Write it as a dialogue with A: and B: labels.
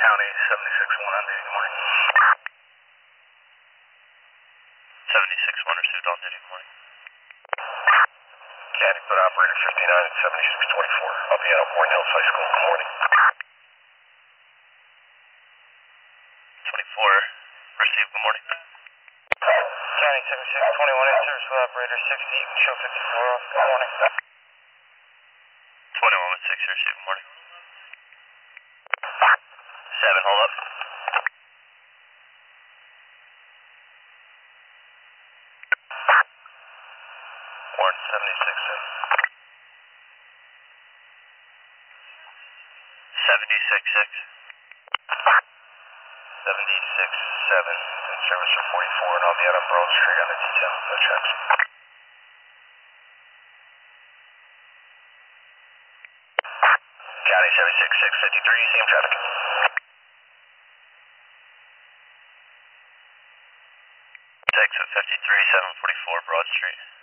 A: County 76-1 on duty, good morning.
B: 76-1 received on duty, good morning.
A: Connecticut operator 59 and 7624, I'll be out of Warren Hills High School, good morning.
B: 24, received, good morning.
A: County 7621, service with operator 60, you can show 54 off, good morning.
B: 21 with 6, received, good morning. 7, hold up.
A: Warren 76-7.
B: 76-6.
A: 76-7, in service for 44, and I'll be out on Broad Street on a detail, no checks. County 76-653, same traffic.
B: 6 with 53, 744 Broad Street.